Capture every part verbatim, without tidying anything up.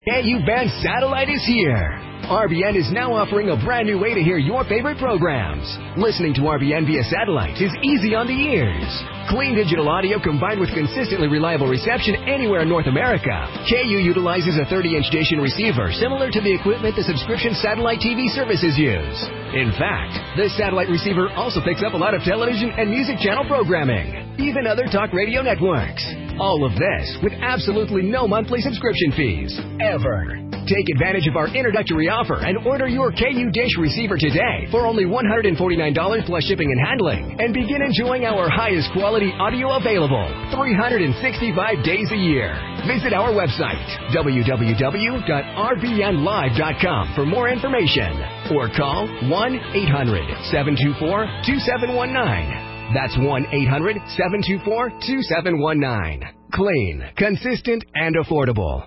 K U Band Satellite is here. R B N is now offering a brand new way to hear your favorite programs. Listening to R B N via satellite is easy on the ears. Clean digital audio combined with consistently reliable reception anywhere in North America. K U utilizes a thirty-inch dish and receiver similar to the equipment the subscription satellite T V services use. In fact, this satellite receiver also picks up a lot of television and music channel programming, even other talk radio networks. All of this with absolutely no monthly subscription fees, ever. Take advantage of our introductory offer and order your K U Dish receiver today for only one hundred forty-nine dollars plus shipping and handling, and begin enjoying our highest quality audio available three hundred sixty-five days a year. Visit our website, w w w dot r b n live dot com for more information, or call one eight hundred seven two four two seven one nine. That's one eight hundred seven two four two seven one nine. Clean, consistent, and affordable.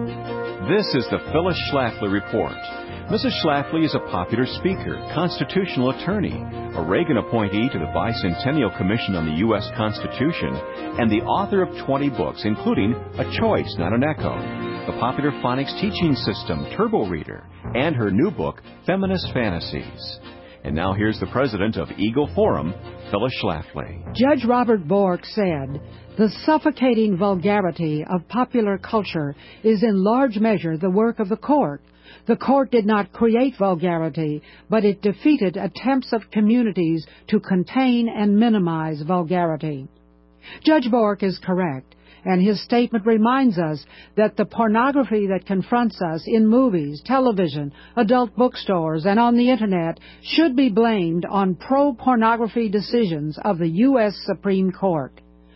This is the Phyllis Schlafly Report. Missus Schlafly is a popular speaker, constitutional attorney, a Reagan appointee to the Bicentennial Commission on the U S Constitution, and the author of twenty books, including A Choice, Not an Echo, the popular phonics teaching system, Turbo Reader, and her new book, Feminist Fantasies. And now here's the president of Eagle Forum, Phyllis Schlafly. Judge Robert Bork said, "The suffocating vulgarity of popular culture is in large measure the work of the court. The court did not create vulgarity, but it defeated attempts of communities to contain and minimize vulgarity." Judge Bork is correct, and his statement reminds us that the pornography that confronts us in movies, television, adult bookstores, and on the Internet should be blamed on pro-pornography decisions of the U S Supreme Court.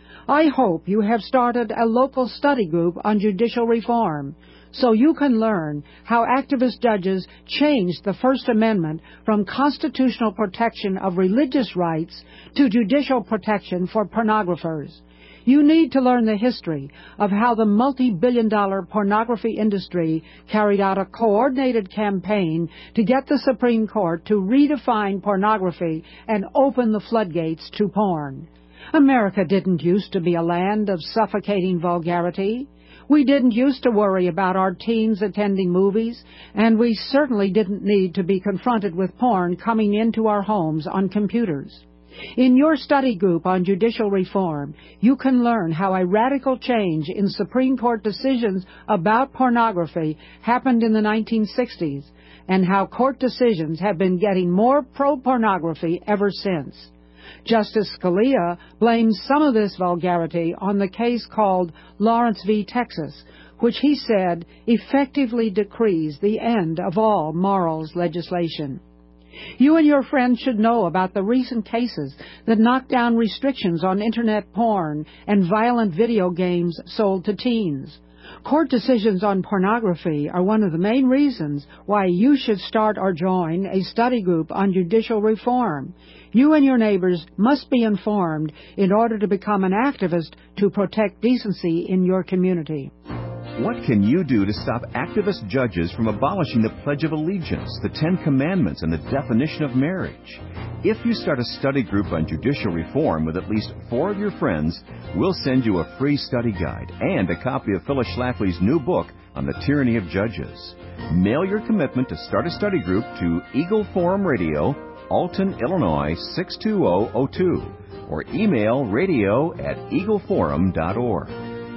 I hope you have started a local study group on judicial reform so you can learn how activist judges changed the First Amendment from constitutional protection of religious rights to judicial protection for pornographers. You need to learn the history of how the multi-billion dollar pornography industry carried out a coordinated campaign to get the Supreme Court to redefine pornography and open the floodgates to porn. America didn't used to be a land of suffocating vulgarity. We didn't used to worry about our teens attending movies, and we certainly didn't need to be confronted with porn coming into our homes on computers. In your study group on judicial reform, you can learn how a radical change in Supreme Court decisions about pornography happened in the nineteen sixties, and how court decisions have been getting more pro-pornography ever since. Justice Scalia blames some of this vulgarity on the case called Lawrence v. Texas, which he said effectively decrees the end of all morals legislation. You and your friends should know about the recent cases that knocked down restrictions on Internet porn and violent video games sold to teens. Court decisions on pornography are one of the main reasons why you should start or join a study group on judicial reform. You and your neighbors must be informed in order to become an activist to protect decency in your community. What can you do to stop activist judges from abolishing the Pledge of Allegiance, the Ten Commandments, and the definition of marriage? If you start a study group on judicial reform with at least four of your friends, we'll send you a free study guide and a copy of Phyllis Schlafly's new book on the tyranny of judges. Mail your commitment to start a study group to Eagle Forum Radio, Alton, Illinois six two zero zero two, or email radio at eagleforum dot org.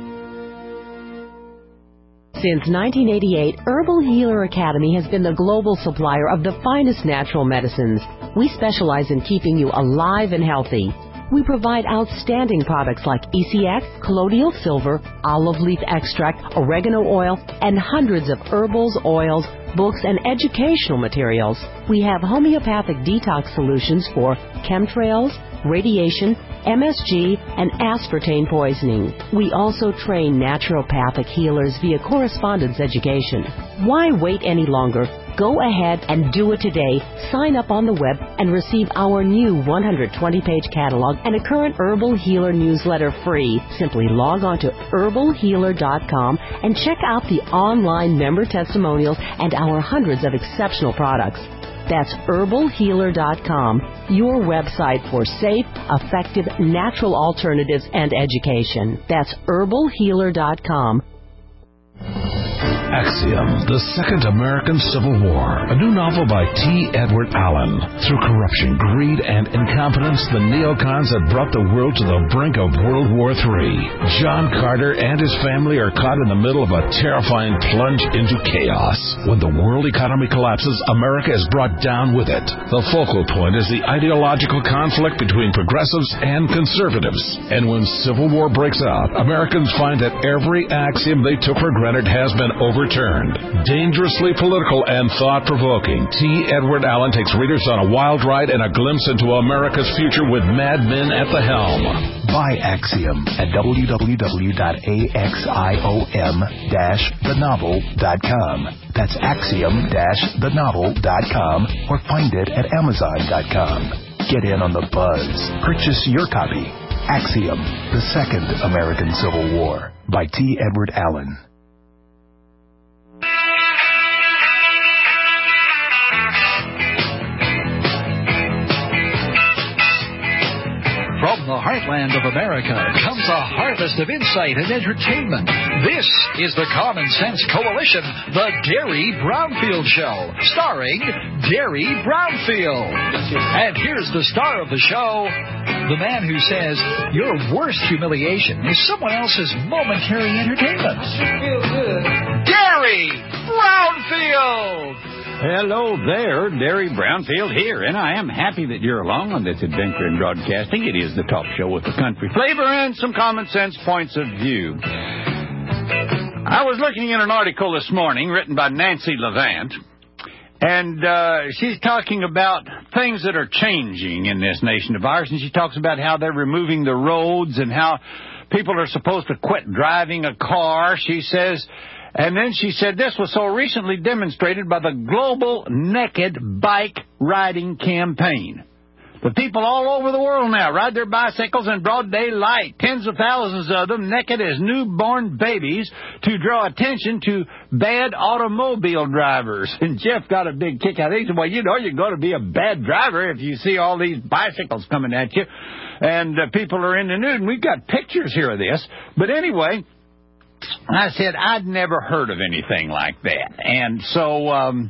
Since nineteen eighty-eight, Herbal Healer Academy has been the global supplier of the finest natural medicines. We specialize in keeping you alive and healthy. We provide outstanding products like E C X, colloidal silver, olive leaf extract, oregano oil, and hundreds of herbals, oils, books, and educational materials. We have homeopathic detox solutions for chemtrails, radiation, M S G, and aspartame poisoning. We also train naturopathic healers via correspondence education. Why wait any longer? Go ahead and do it today. Sign up on the web and receive our new one hundred twenty page catalog and a current Herbal Healer newsletter free. Simply log on to herbal healer dot com and check out the online member testimonials and our hundreds of exceptional products. That's herbal healer dot com, your website for safe, effective, natural alternatives and education. That's herbal healer dot com. Axiom, The Second American Civil War, a new novel by T. Edward Allen. Through corruption, greed, and incompetence, the neocons have brought the world to the brink of World War Three. John Carter and his family are caught in the middle of a terrifying plunge into chaos. When the world economy collapses, America is brought down with it. The focal point is the ideological conflict between progressives and conservatives. And when civil war breaks out, Americans find that every axiom they took for granted has been overturned. Dangerously political and thought-provoking, T. Edward Allen takes readers on a wild ride and a glimpse into America's future with mad men at the helm. Buy Axiom at w w w dot axiom dash the novel dot com. That's axiom dash the novel dot com or find it at amazon dot com. Get in on the buzz. Purchase your copy. Axiom, The Second American Civil War by T. Edward Allen. From the heartland of America comes a harvest of insight and entertainment. This is the Common Sense Coalition, the Derry Brownfield Show, starring Derry Brownfield. And here's the star of the show, the man who says your worst humiliation is someone else's momentary entertainment. Feel good. Derry Brownfield! Hello there, Derry Brownfield here, and I am happy that you're along on this adventure in broadcasting. It is the talk show with the country flavor and some common sense points of view. I was looking at an article this morning written by Nancy Levant, and uh, she's talking about things that are changing in this nation of ours, and she talks about how they're removing the roads and how people are supposed to quit driving a car, she says. And then she said this was so recently demonstrated by the global naked bike riding campaign. The people all over the world now ride their bicycles in broad daylight, tens of thousands of them naked as newborn babies to draw attention to bad automobile drivers. And Jeff got a big kick out of it. He said, well, you know, you're going to be a bad driver if you see all these bicycles coming at you. And uh, people are in the nude. And we've got pictures here of this. But anyway, I said, I'd never heard of anything like that. And so, um,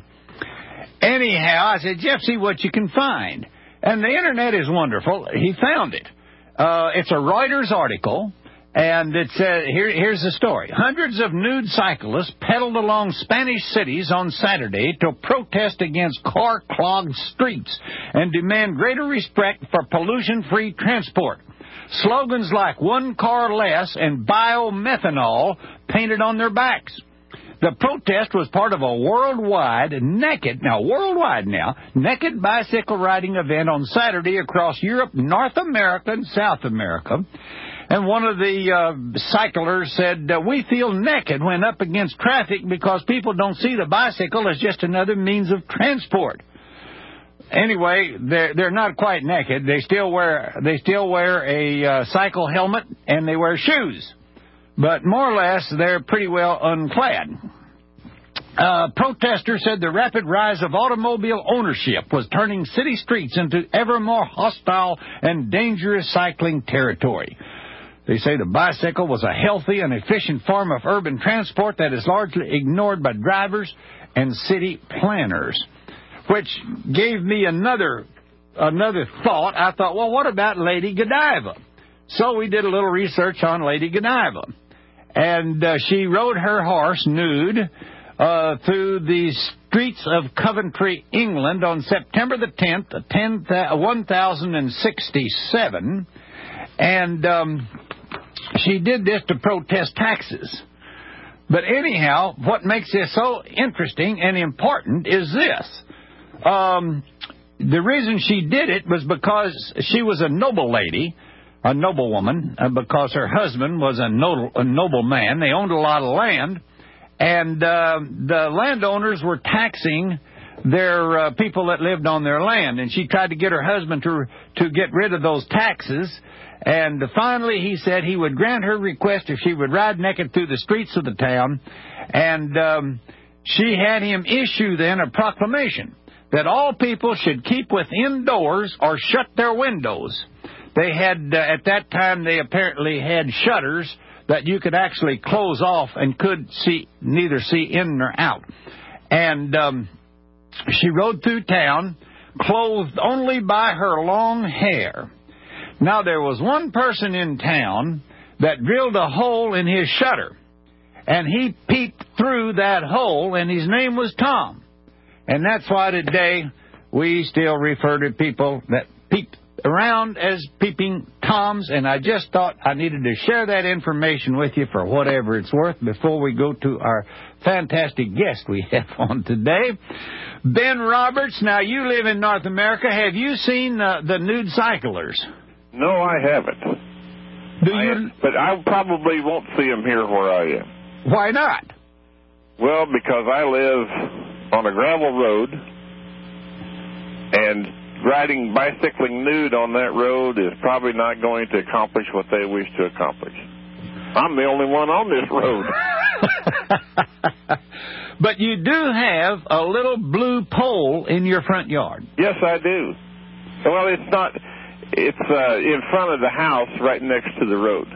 anyhow, I said, Jeff, see what you can find. And the Internet is wonderful. He found it. Uh, it's a Reuters article, and it says, here, here's the story. Hundreds of nude cyclists pedaled along Spanish cities on Saturday to protest against car-clogged streets and demand greater respect for pollution-free transport. Slogans like one car less and biomethanol painted on their backs. The protest was part of a worldwide naked, now worldwide now, naked bicycle riding event on Saturday across Europe, North America, and South America. And one of the uh, cyclers said, uh, we feel naked when up against traffic because people don't see the bicycle as just another means of transport. Anyway, they're they're not quite naked. They still wear they still wear a uh, cycle helmet and they wear shoes, but more or less they're pretty well unclad. Uh, protesters said the rapid rise of automobile ownership was turning city streets into ever more hostile and dangerous cycling territory. They say the bicycle was a healthy and efficient form of urban transport that is largely ignored by drivers and city planners. Which gave me another another thought. I thought, well, what about Lady Godiva? So we did a little research on Lady Godiva. And uh, she rode her horse nude uh, through the streets of Coventry, England on September the tenth, one thousand sixty-seven. And um, she did this to protest taxes. But anyhow, what makes this so interesting and important is this. Um, the reason she did it was because she was a noble lady, a noble woman, uh, because her husband was a, no, a noble man. They owned a lot of land, and uh, the landowners were taxing their uh, people that lived on their land. And she tried to get her husband to to get rid of those taxes. And finally, he said he would grant her request if she would ride naked through the streets of the town. And um, she had him issue then a proclamation that all people should keep within doors or shut their windows. They had, uh, at that time, they apparently had shutters that you could actually close off and could see neither see in nor out. And um, she rode through town, clothed only by her long hair. Now, there was one person in town that drilled a hole in his shutter, and he peeped through that hole, and his name was Tom. And that's why today we still refer to people that peeped around as peeping Toms, and I just thought I needed to share that information with you for whatever it's worth before we go to our fantastic guest we have on today. Ben Roberts, now you live in North America. Have you seen uh, the nude cyclers? No, I haven't. Do I you? have, but I probably won't see them here where I am. Why not? Well, because I live on a gravel road, and riding bicycling nude on that road is probably not going to accomplish what they wish to accomplish. I'm the only one on this road. But you do have a little blue pole in your front yard. Yes, I do. Well, it's not... It's uh, in front of the house right next to the road.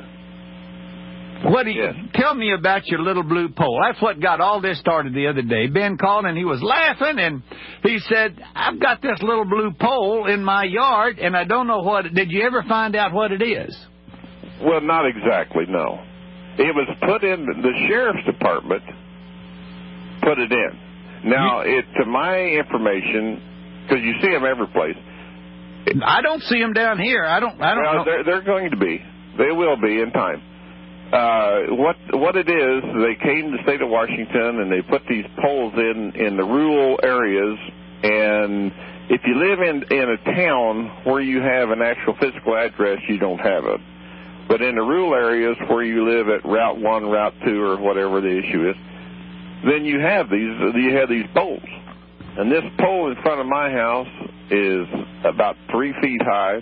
What do you, yes. Tell me about your little blue pole. That's what got all this started the other day. Ben called and he was laughing, and he said, I've got this little blue pole in my yard, and I don't know what it... Did you ever find out what it is? Well, not exactly, no. It was put in... The sheriff's department put it in. Now, you, it to my information, because you see them every place... I don't see them down here. I don't. I don't well, know. They're, they're going to be. They will be in time. Uh, what what it is? They came to the state of Washington and they put these poles in in the rural areas. And if you live in in a town where you have an actual physical address, you don't have it. But in the rural areas where you live at Route One, Route Two, or whatever the issue is, then you have these. You have these poles. And this pole in front of my house is about three feet high.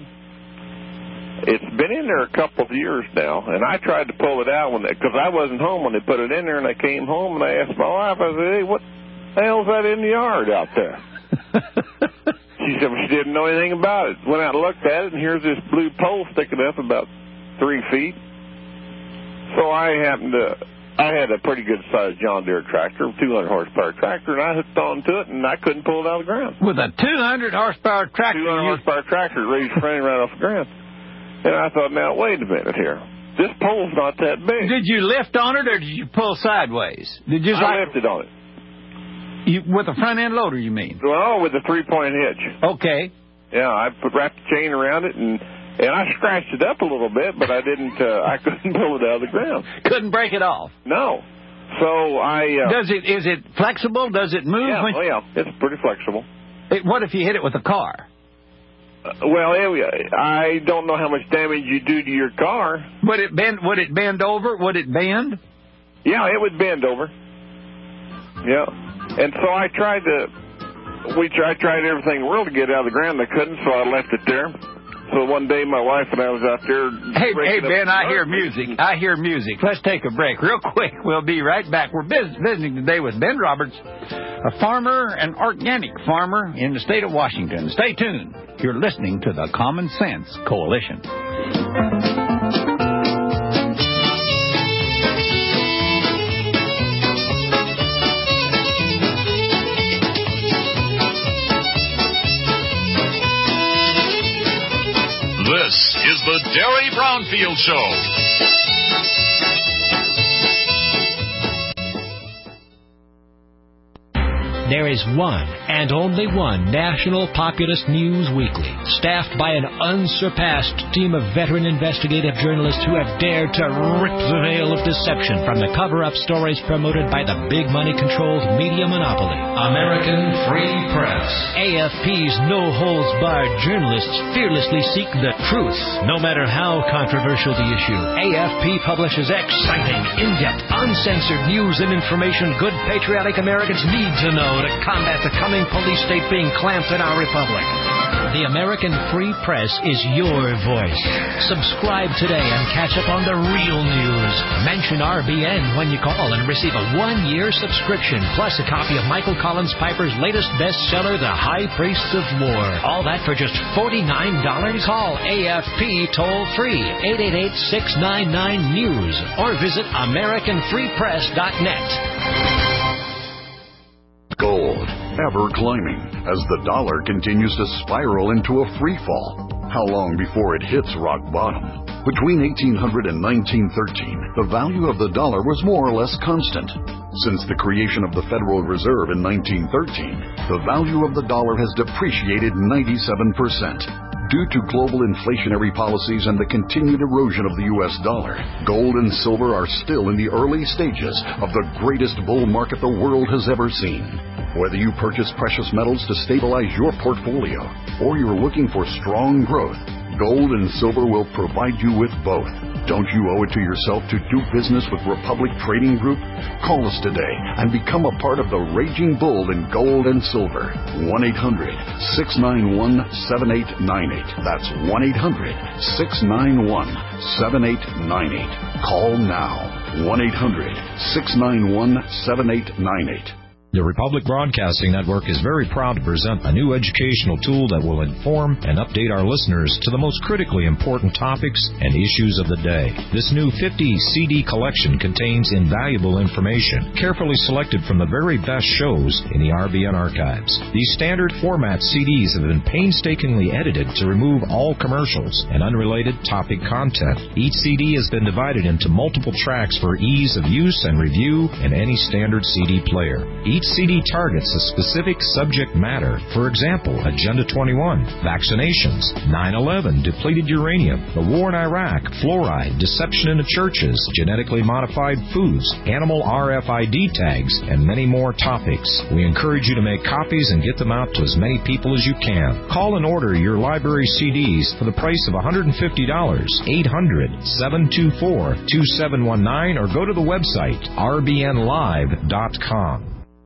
It's been in there a couple of years now, and I tried to pull it out when because I wasn't home when they put it in there, and I came home and I asked my wife, I said, hey, what the hell's that in the yard out there? She said, well, she didn't know anything about it. Went out and looked at it, and here's this blue pole sticking up about three feet. So I happened to... I had a pretty good-sized John Deere tractor, two hundred horsepower tractor, and I hooked onto it, and I couldn't pull it out of the ground. With a two hundred horsepower tractor? two hundred horsepower tractor raised frame right off the ground. And I thought, now, wait a minute here. This pole's not that big. Did you lift on it, or did you pull sideways? Did you I like, lifted on it. You, with a front-end loader, you mean? Well, with a three-point hitch. Okay. Yeah, I put, wrapped the chain around it, and... And I scratched it up a little bit, but I didn't. Uh, I couldn't pull it out of the ground. Couldn't break it off. No. So I. Uh, Does it? Is it flexible? Does it move? Yeah. When... Oh yeah. It's pretty flexible. It, what if you hit it with a car? Uh, well, I don't know how much damage you do to your car. Would it bend? Would it bend over? Would it bend? Yeah, it would bend over. Yeah. And so I tried to. We tried, tried everything in the world to get it out of the ground. I couldn't, so I left it there. So one day my wife and I was out there... Hey, hey Ben, I hear music. I hear music. Let's take a break real quick. We'll be right back. We're visiting today with Ben Roberts, a farmer, an organic farmer in the state of Washington. Stay tuned. You're listening to the Common Sense Coalition. This is the Derry Brownfield Show. There is one and only one national populist news weekly, staffed by an unsurpassed team of veteran investigative journalists who have dared to rip the veil of deception from the cover-up stories promoted by the big money-controlled media monopoly, American Free Press. A F P's no-holds-barred journalists fearlessly seek the truth, no matter how controversial the issue. A F P publishes exciting, in-depth, uncensored news and information good patriotic Americans need to know to combat the coming police state being clamped in our republic. The American Free Press is your voice. Subscribe today and catch up on the real news. Mention R B N when you call and receive a one-year subscription, plus a copy of Michael Collins Piper's latest bestseller, The High Priests of War. All that for just forty-nine dollars. Call A F P toll-free, eight eight eight, six nine nine, news, or visit American Free Press dot net. Gold, ever climbing, as the dollar continues to spiral into a free fall. How long before it hits rock bottom? Between eighteen hundred and nineteen thirteen, the value of the dollar was more or less constant. Since the creation of the Federal Reserve in nineteen thirteen, the value of the dollar has depreciated ninety-seven percent. Due to global inflationary policies and the continued erosion of the U S dollar, gold and silver are still in the early stages of the greatest bull market the world has ever seen. Whether you purchase precious metals to stabilize your portfolio or you're looking for strong growth, gold and silver will provide you with both. Don't you owe it to yourself to do business with Republic Trading Group? Call us today and become a part of the raging bull in gold and silver. one eight hundred, six nine one, seven eight nine eight. That's one eight hundred, six nine one, seven eight nine eight. Call now. one eight hundred, six nine one, seven eight nine eight. The Republic Broadcasting Network is very proud to present a new educational tool that will inform and update our listeners to the most critically important topics and issues of the day. This new fifty C D collection contains invaluable information, carefully selected from the very best shows in the R B N archives. These standard format C Ds have been painstakingly edited to remove all commercials and unrelated topic content. Each C D has been divided into multiple tracks for ease of use and review in any standard C D player. Each Each C D targets a specific subject matter. For example, Agenda twenty-one, vaccinations, nine eleven, depleted uranium, the war in Iraq, fluoride, deception in the churches, genetically modified foods, animal R F I D tags, and many more topics. We encourage you to make copies and get them out to as many people as you can. Call and order your library C Ds for the price of one hundred fifty dollars, eight hundred, seven two four, two seven one nine, or go to the website r b n live dot com.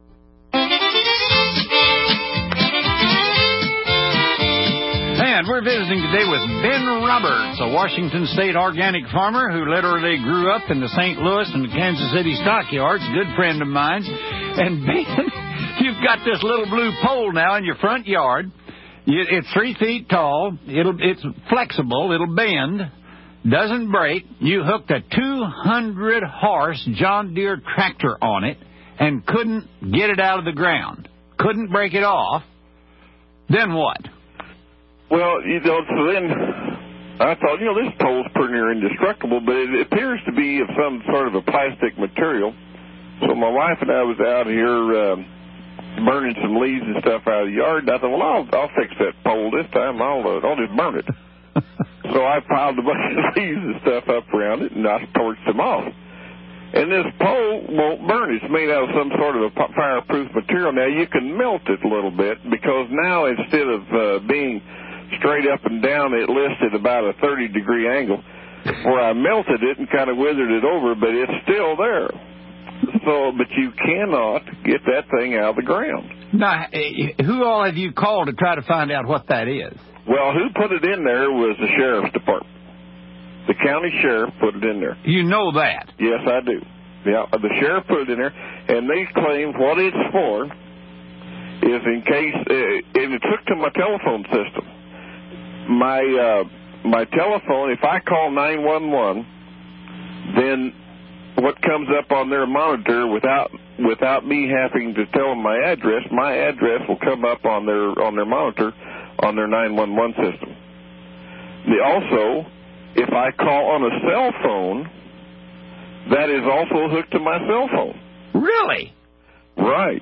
And we're visiting today with Ben Roberts, a Washington State organic farmer who literally grew up in the Saint Louis and Kansas City stockyards, a good friend of mine. And Ben, you've got this little blue pole now in your front yard. It's three feet tall. It'll, it's flexible. It'll bend. Doesn't break. You hooked a two hundred horse John Deere tractor on it and couldn't get it out of the ground. Couldn't break it off. Then what? Well, you know, so then I thought, you know, this pole's pretty near indestructible, but it appears to be of some sort of a plastic material. So my wife and I was out here uh, burning some leaves and stuff out of the yard, and I thought, well, I'll, I'll fix that pole this time. I'll, uh, I'll just burn it. So I piled a bunch of leaves and stuff up around it, and I torched them off. And this pole won't burn. It's made out of some sort of a fireproof material. Now, you can melt it a little bit, because now instead of uh, being straight up and down, it listed about a thirty degree angle, where I melted it and kind of withered it over, but it's still there. So, but you cannot get that thing out of the ground. Now, who all have you called to try to find out what that is? Well, who put it in there was the sheriff's department. The county sheriff put it in there. You know that? Yes, I do. Yeah, the sheriff put it in there, and they claim what it's for is in case, uh, and it's hooked to my telephone system. My uh, my telephone, if I call nine one one, then what comes up on their monitor without without me having to tell them my address, my address will come up on their on their monitor on their nine one one system. They also, if I call on a cell phone, that is also hooked to my cell phone. Really? Right.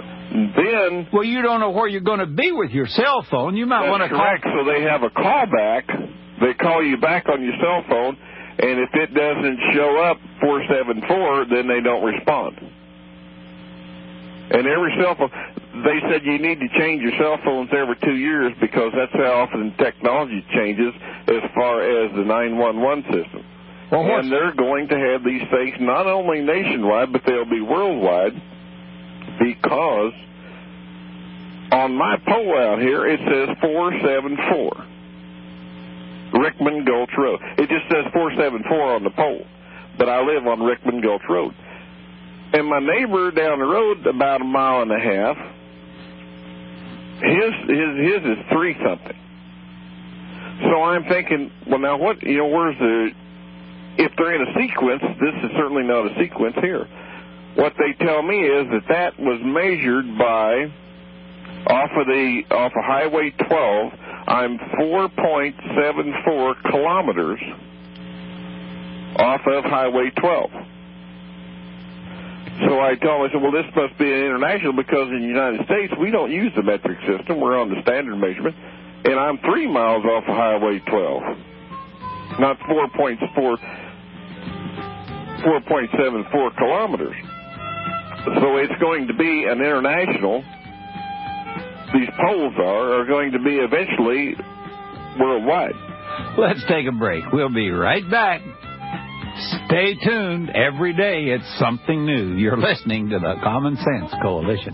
Then, well, you don't know where you're going to be with your cell phone. You might want to call. Correct. So they have a callback. They call you back on your cell phone, and if it doesn't show up four seven four, then they don't respond. And every cell phone, they said you need to change your cell phones every two years because that's how often technology changes as far as the nine one one system. Well, and they're going to have these things not only nationwide, but they'll be worldwide, because On my pole out here, it says four seven four. Rickman Gulch Road. It just says four seven four on the pole, but I live on Rickman Gulch Road. And my neighbor down the road, about a mile and a half, his his his is three something. So I'm thinking, well, now what? You know, where's the? If they're in a sequence, this is certainly not a sequence here. What they tell me is that that was measured by off of the off of Highway twelve. I'm four point seven four kilometers off of Highway twelve. So I told him, I said, well, this must be an international because in the United States we don't use the metric system. We're on the standard measurement. And I'm three miles off of Highway twelve, not four point four, four point seven four kilometers. So it's going to be an international. These poles are, are going to be eventually worldwide. Let's take a break. We'll be right back. Stay tuned. Every day it's something new. You're listening to the Common Sense Coalition.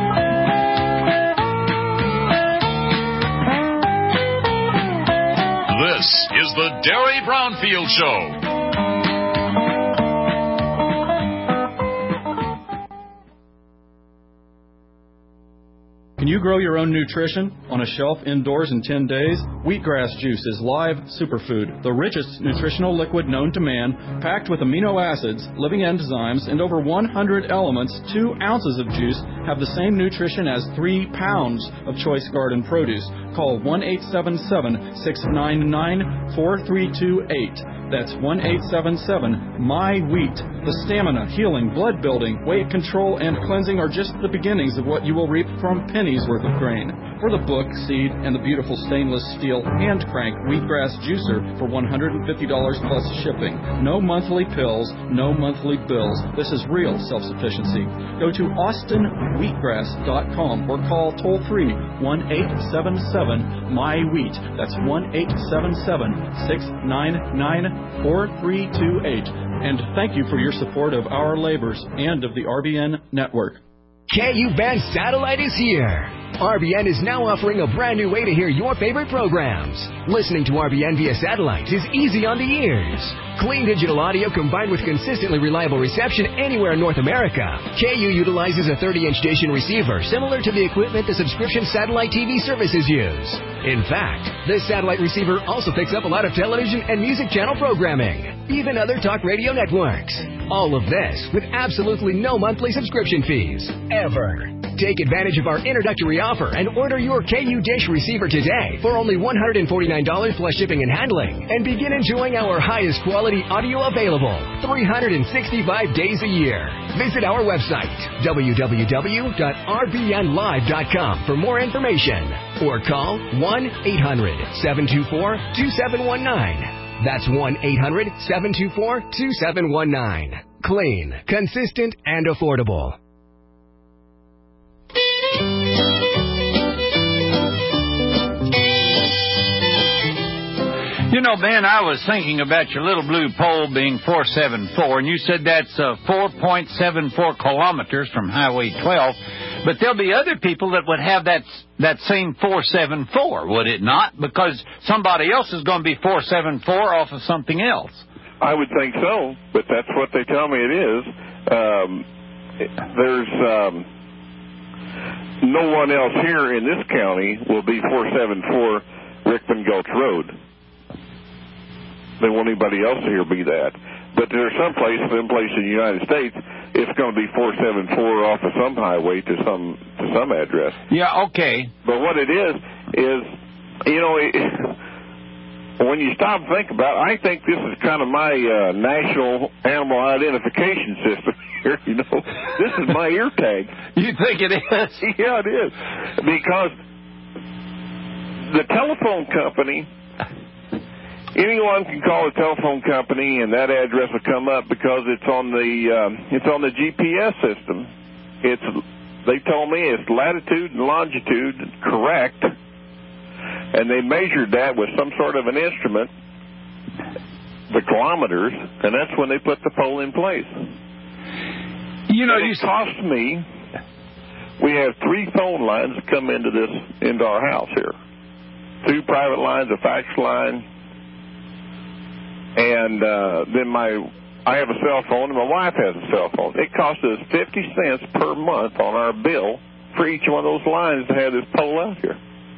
This is the Derry Brownfield Show. Can you grow your own nutrition on a shelf indoors in ten days? Wheatgrass juice is live superfood, the richest nutritional liquid known to man, packed with amino acids, living enzymes, and over one hundred elements. Two ounces of juice have the same nutrition as three pounds of choice garden produce. Call one eight seven seven, six nine nine, four three two eight. That's one eight seven seven, M Y wheat. The stamina, healing, blood building, weight control, and cleansing are just the beginnings of what you will reap from pennies worth of grain. For the book, seed, and the beautiful stainless steel hand crank wheatgrass juicer for one hundred fifty dollars plus shipping. No monthly pills, no monthly bills. This is real self-sufficiency. Go to austin wheatgrass dot com or call toll free one eight seven seven, M Y wheat. That's one eight seven seven, six nine nine, four three two eight. And thank you for your support of our labors and of the R B N network. K U Band Satellite is here. R B N is now offering a brand new way to hear your favorite programs. Listening to R B N via satellite is easy on the ears. Clean digital audio combined with consistently reliable reception anywhere in North America. K U utilizes a thirty-inch dish and receiver similar to the equipment the subscription satellite T V services use. In fact, this satellite receiver also picks up a lot of television and music channel programming, even other talk radio networks. All of this with absolutely no monthly subscription fees, ever. Take advantage of our introductory offer and order your K U dish receiver today for only one hundred forty-nine dollars plus shipping and handling, and begin enjoying our highest quality audio available three hundred sixty-five days a year. Visit our website, w w w dot r b n live dot com for more information, or call one eight hundred, seven two four, two seven one nine. That's one eight hundred, seven two four, two seven one nine. Clean, consistent, and affordable. You know, Ben, I was thinking about your little blue pole being four seven four, and you said that's uh, four point seven four kilometers from Highway twelve. But there'll be other people that would have that that same four seven four, would it not? Because somebody else is going to be four seven four off of something else. I would think so, but that's what they tell me it is. Um, there's um, no one else here in this county will be four seven four Rickman Gulch Road. They won't anybody else here be that. But there's some place, some place in the United States, it's going to be four seven four off of some highway to some to some address. Yeah, okay. But what it is is, you know, it, when you stop and think about it, I think this is kind of my uh, national animal identification system here. You know, this is my ear tag. You think it is? Yeah, it is, because the telephone company. Anyone can call a telephone company, and that address will come up because it's on the um, it's on the G P S system. It's they told me it's latitude and longitude correct, and they measured that with some sort of an instrument, the kilometers, and that's when they put the pole in place. You know, and you it cost me. We we have three phone lines that come into this into our house here. Two private lines, a fax line, and uh, then my I have a cell phone, and my wife has a cell phone. It costs us fifty cents per month on our bill for each one of those lines to have this pole out here.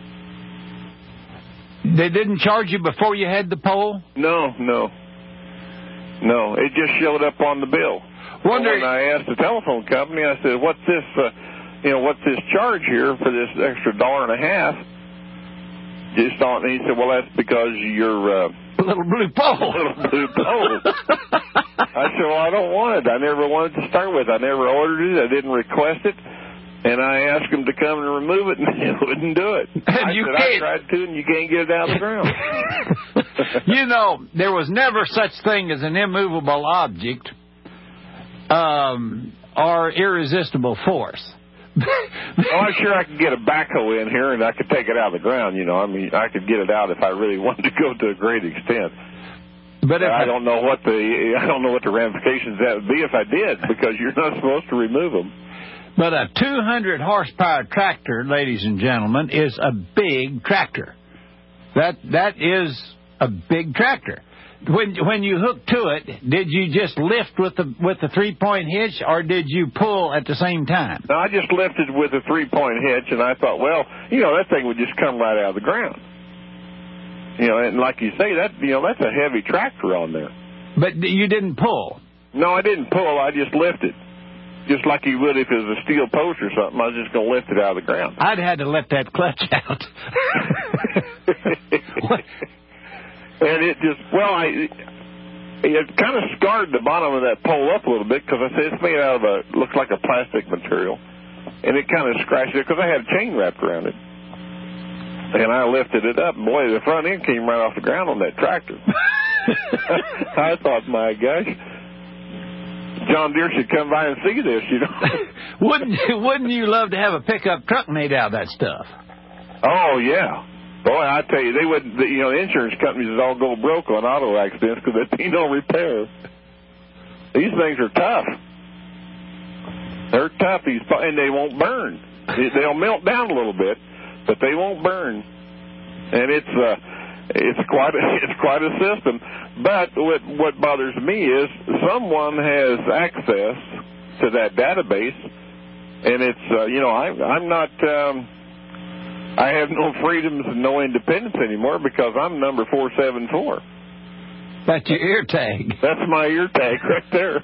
They didn't charge you before you had the pole? No, no. No, it just showed up on the bill. Wonder... When I asked the telephone company, I said, what's this, uh, you know, what's this charge here for this extra dollar and a half? Just on, and he said, well, that's because you're... Uh, little blue pole. Little blue pole. I said, well, I don't want it. I never wanted to start with. I never ordered it. I didn't request it. And I asked him to come and remove it, and he wouldn't do it. I you said, can't. I tried to, and you can't get it out of the ground. You know, there was never such thing as an immovable object um, or irresistible force. Well, I'm sure I could get a backhoe in here, and I could take it out of the ground. You know, I mean, I could get it out if I really wanted to go to a great extent. But if I, I don't know what the I don't know what the ramifications that would be if I did, because you're not supposed to remove them. But a two hundred horsepower tractor, ladies and gentlemen, is a big tractor. That that is a big tractor. When when you hooked to it, did you just lift with the with the three point hitch, or did you pull at the same time? No, I just lifted with a three point hitch, and I thought, well, you know, that thing would just come right out of the ground. You know, and like you say, that you know, that's a heavy tractor on there. But you didn't pull. No, I didn't pull. I just lifted. Just like you would if it was a steel post or something. I was just going to lift it out of the ground. I'd had to let that clutch out. And it just, well, I, it kind of scarred the bottom of that pole up a little bit, because I said it's made out of a, looks like a plastic material. And it kind of scratched it because I had a chain wrapped around it. And I lifted it up, and boy, the front end came right off the ground on that tractor. I thought, my gosh. John Deere should come by and see this, you know. wouldn't Wouldn't you love to have a pickup truck made out of that stuff? Oh yeah, boy, I tell you, they would. You know, the insurance companies would all go broke on auto accidents because they need no repair. These things are tough. They're tough. These and they won't burn. They'll melt down a little bit, but they won't burn. And it's uh, it's quite a, it's quite a system. But what, what bothers me is someone has access to that database, and it's, uh, you know, I, I'm not, um, I have no freedoms and no independence anymore because I'm number four seven four. That's your ear tag. That's my ear tag right there.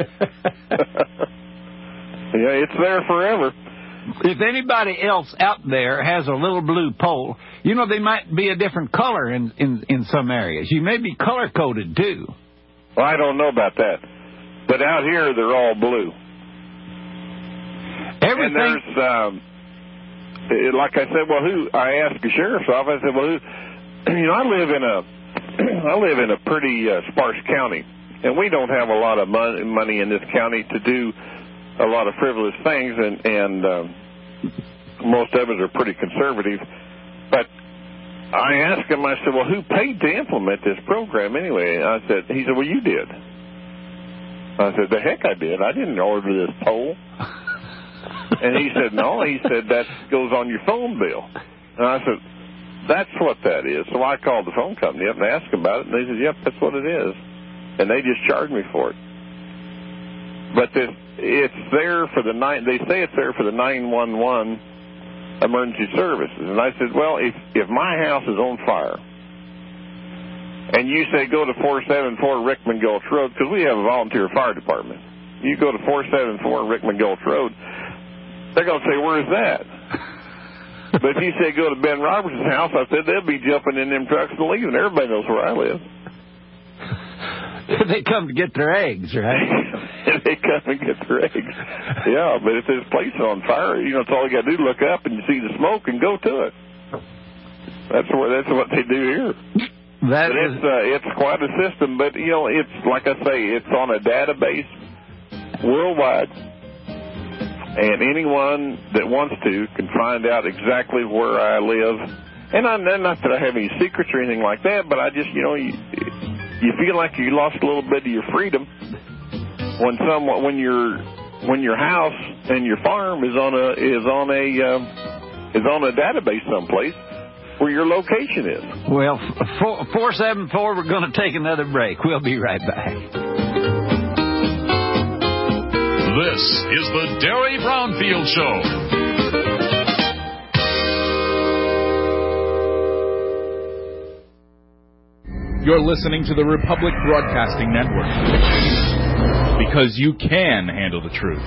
Yeah, it's there forever. If anybody else out there has a little blue pole, you know, they might be a different color in, in, in some areas. You may be color-coded, too. Well, I don't know about that. But out here, they're all blue. Everything... And there's, um, like I said, well, who... I asked the sheriff's office, I said, well, who... You know, I live in a... I live in a pretty uh, sparse county, and we don't have a lot of money, money in this county to do a lot of frivolous things, and, and um, most of us are pretty conservative. But I asked him, I said, well, who paid to implement this program anyway? And I said, he said, well, you did. I said, the heck I did. I didn't order this pole. And he said, no. He said, that goes on your phone bill. And I said, that's what that is. So I called the phone company up and asked them about it, and they said, yep, that's what it is. And they just charged me for it. But this, it's there for the nine. They say it's there for the nine one one emergency services. And I said, well, if if my house is on fire, and you say go to four seven four Rickman Gulch Road, because we have a volunteer fire department. You go to four seven four Rickman Gulch Road, they're going to say, where's that? But if you say go to Ben Robertson's house, I said they'll be jumping in them trucks and leaving. Everybody knows where I live. They come to get their eggs, right? They come and get their eggs. Yeah, but if this place is on fire, you know, it's all you got to do, look up and you see the smoke and go to it. That's what that's what they do here. That but is... it's uh, it's quite a system, but you know, it's like I say, it's on a database worldwide, and anyone that wants to can find out exactly where I live. And I'm not that I have any secrets or anything like that, but I just, you know, you, you feel like you lost a little bit of your freedom when someone when you're when your house and your farm is on a is on a uh, is on a database someplace where your location is. Well, four seven four, we're going to take another break. We'll be right back. This is the Derry Brownfield Show. You're listening to the Republic Broadcasting Network. Because you can handle the truth.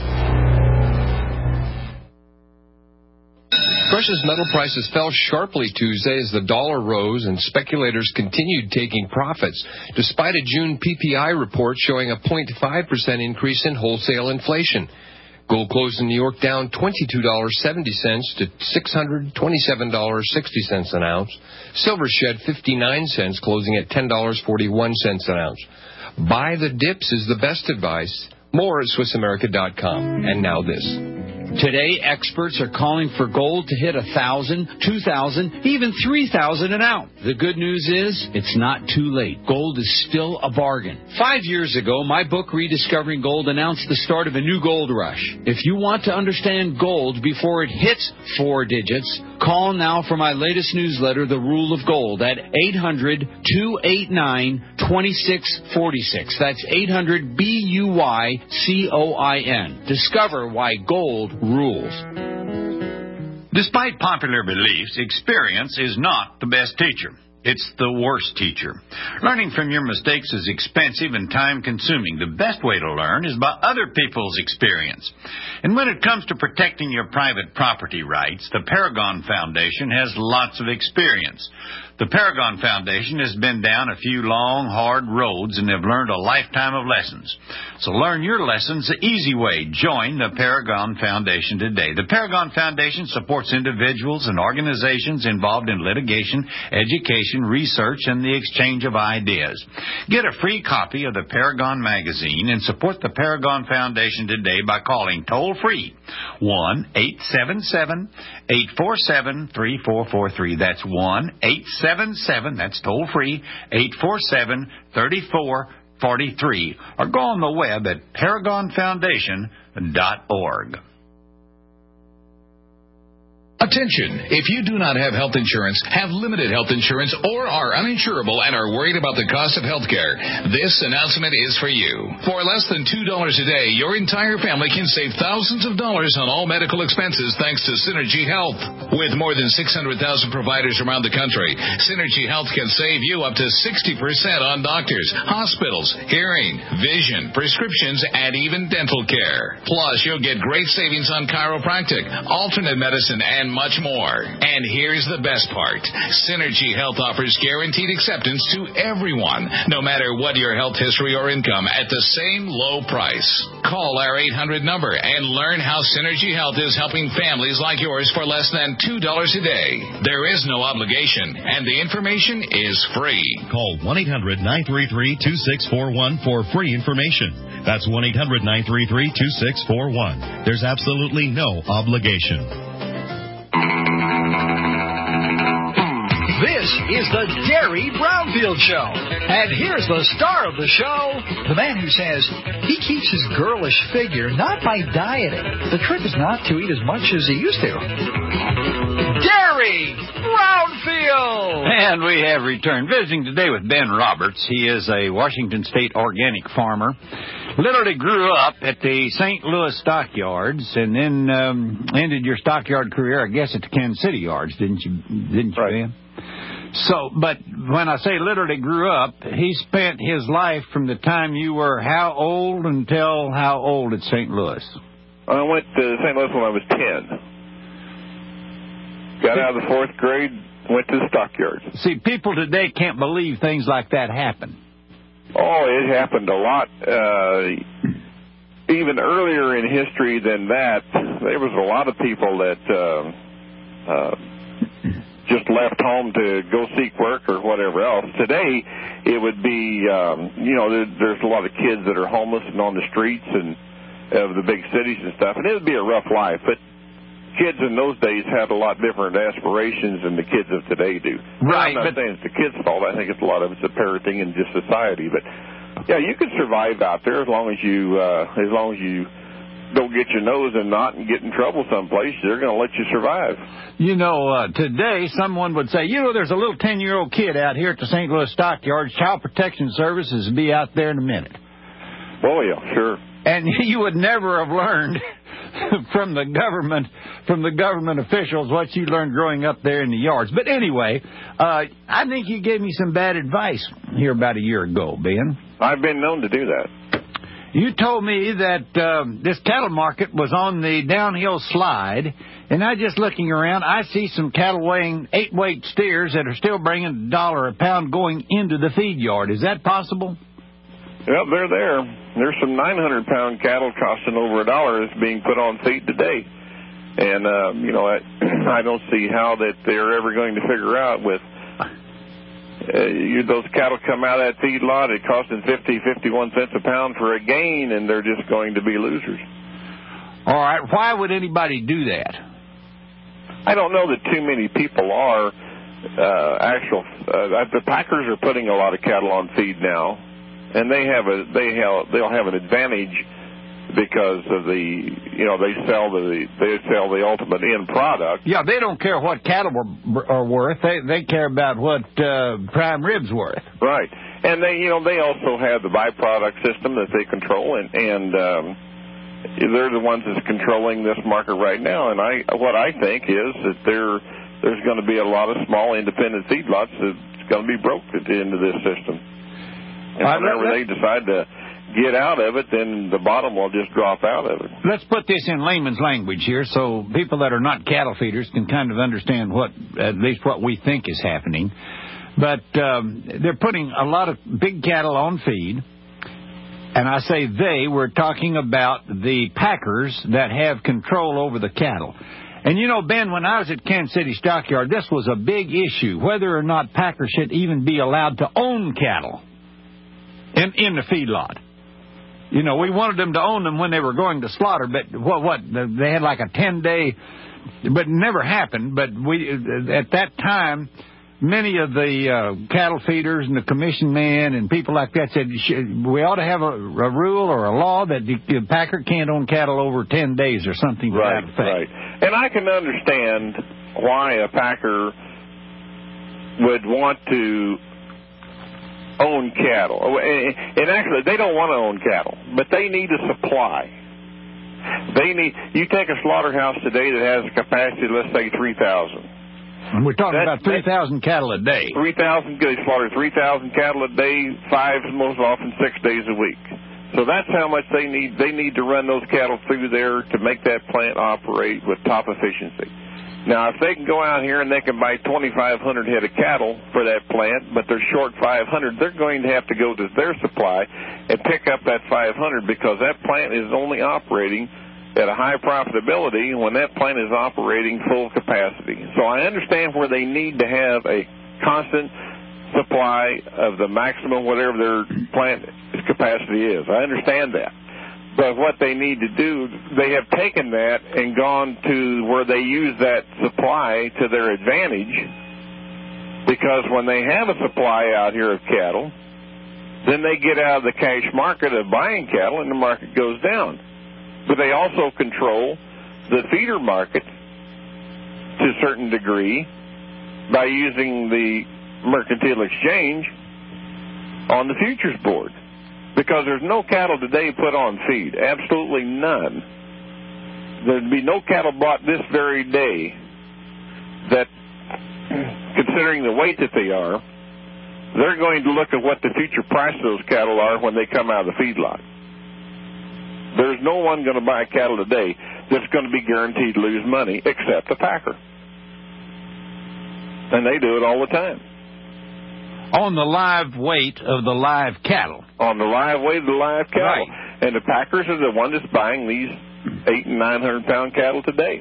Precious metal prices fell sharply Tuesday as the dollar rose and speculators continued taking profits, despite a June P P I report showing a zero point five percent increase in wholesale inflation. Gold closed in New York down twenty-two dollars and seventy cents to six hundred twenty-seven dollars and sixty cents an ounce. Silver shed fifty-nine cents, closing at ten dollars and forty-one cents an ounce. Buy the dips is the best advice. More at Swiss America dot com. And now this. Today, experts are calling for gold to hit one thousand dollars, two thousand dollars, even three thousand dollars an ounce. The good news is it's not too late. Gold is still a bargain. Five years ago, my book, Rediscovering Gold, announced the start of a new gold rush. If you want to understand gold before it hits four digits, call now for my latest newsletter, The Rule of Gold, at eight hundred, two eight nine, two six four six. That's eight hundred B U Y C O I N. Discover why gold rules. Despite popular beliefs, experience is not the best teacher. It's the worst teacher. Learning from your mistakes is expensive and time-consuming. The best way to learn is by other people's experience. And when it comes to protecting your private property rights, the Paragon Foundation has lots of experience. The Paragon Foundation has been down a few long, hard roads and have learned a lifetime of lessons. So learn your lessons the easy way. Join the Paragon Foundation today. The Paragon Foundation supports individuals and organizations involved in litigation, education, research, and the exchange of ideas. Get a free copy of the Paragon magazine and support the Paragon Foundation today by calling toll-free one eight seven seven, eight four seven, three four four three. That's one eight seven seven, that's toll-free, eight four seven, three four four three. Or go on the web at paragon foundation dot org. Attention! If you do not have health insurance, have limited health insurance, or are uninsurable and are worried about the cost of health care, this announcement is for you. For less than two dollars a day, your entire family can save thousands of dollars on all medical expenses thanks to Synergy Health. With more than six hundred thousand providers around the country, Synergy Health can save you up to sixty percent on doctors, hospitals, hearing, vision, prescriptions, and even dental care. Plus, you'll get great savings on chiropractic, alternate medicine, and much more. And here's the best part. Synergy Health offers guaranteed acceptance to everyone, no matter what your health history or income, at the same low price. Call our eight hundred number and learn how Synergy Health is helping families like yours for less than two dollars a day. There is no obligation, and the information is free. Call one eight hundred, nine three three, two six four one for free information. That's one eight hundred, nine three three, two six four one. There's absolutely no obligation. This is the Derry Brownfield Show. And here's the star of the show, the man who says he keeps his girlish figure not by dieting. The trick is not to eat as much as he used to. Derry Brownfield! And we have returned. Visiting today with Ben Roberts. He is a Washington State organic farmer. Literally grew up at the Saint Louis stockyards and then um, ended your stockyard career, I guess, at the Kansas City yards, didn't you, didn't you, Ben? So, but when I say literally grew up, he spent his life from the time you were how old until how old at Saint Louis? I went to Saint Louis when I was ten. Got out of the fourth grade, went to the stockyards. See, people today can't believe things like that happen. Oh, it happened a lot. Uh, even earlier in history than that, there was a lot of people that uh, uh, just left home to go seek work or whatever else. Today, it would be, um, you know, there, there's a lot of kids that are homeless and on the streets and of the big cities and stuff, and it would be a rough life. But kids in those days had a lot different aspirations than the kids of today do. Right. I'm not saying it's the kids' fault. I think it's a lot of it's a parenting and just society. But yeah, you can survive out there as long as you uh, as long as you go get your nose in a knot and get in trouble someplace, they're going to let you survive. You know, uh, today someone would say, you know, there's a little ten-year-old kid out here at the Saint Louis Stockyards. Child Protection Services will be out there in a minute. Oh, yeah, sure. And you would never have learned from the government, from the government officials, what you learned growing up there in the yards. But anyway, uh, I think you gave me some bad advice here about a year ago, Ben. I've been known to do that. You told me that um, this cattle market was on the downhill slide, and I just looking around, I see some cattle weighing eight-weight steers that are still bringing a dollar a pound going into the feed yard. Is that possible? Yep, they're there. There's some nine hundred pound cattle costing over a dollar that's being put on feed today. And, um, you know, I, I don't see how that they're ever going to figure out with uh, you, those cattle come out of that feed lot, it costing fifty, fifty-one cents a pound for a gain, and they're just going to be losers. All right. Why would anybody do that? I don't know that too many people are. Uh, actual, uh, the packers are putting a lot of cattle on feed now. And they have a they have they'll have an advantage because of the you know they sell the they sell the ultimate end product. Yeah, they don't care what cattle are, are worth. They they care about what uh, prime ribs worth. Right, and they you know they also have the byproduct system that they control, and and um, they're the ones that's controlling this market right now. And I what I think is that there there's going to be a lot of small independent feedlots that's going to be broke at the end of this system. And whenever they decide to get out of it, then the bottom will just drop out of it. Let's put this in layman's language here so people that are not cattle feeders can kind of understand what, at least what we think is happening. But um, they're putting a lot of big cattle on feed. And I say they, we're talking about the packers that have control over the cattle. And, you know, Ben, when I was at Kansas City Stockyard, this was a big issue, whether or not packers should even be allowed to own cattle in in the feedlot. You know, we wanted them to own them when they were going to slaughter, but what, what they had like a ten-day, but it never happened. But we at that time, many of the uh, cattle feeders and the commission men and people like that said we ought to have a, a rule or a law that the, the packer can't own cattle over ten days or something. Right, to that effect. Right. And I can understand why a packer would want to own cattle. And actually, they don't want to own cattle, but they need a supply. They need. You take a slaughterhouse today that has a capacity, let's say, three thousand. And we're talking that, about three thousand cattle a day. three thousand, they slaughter three thousand cattle a day, five, most often six days a week. So that's how much they need. They need to run those cattle through there to make that plant operate with top efficiency. Now, if they can go out here and they can buy twenty-five hundred head of cattle for that plant, but they're short five hundred, they're going to have to go to their supply and pick up that five hundred because that plant is only operating at a high profitability when that plant is operating full capacity. So I understand where they need to have a constant supply of the maximum whatever their plant capacity is. I understand that. But what they need to do, they have taken that and gone to where they use that supply to their advantage, because when they have a supply out here of cattle, then they get out of the cash market of buying cattle and the market goes down. But they also control the feeder market to a certain degree by using the mercantile exchange on the futures board. Because there's no cattle today put on feed. Absolutely none. There'd be no cattle bought this very day that, considering the weight that they are, they're going to look at what the future price of those cattle are when they come out of the feedlot. There's no one going to buy cattle today that's going to be guaranteed to lose money except the packer. And they do it all the time. On the live weight of the live cattle. On the live weight of the live cattle. Right. And the packers are the one that's buying these eight and nine hundred pound cattle today.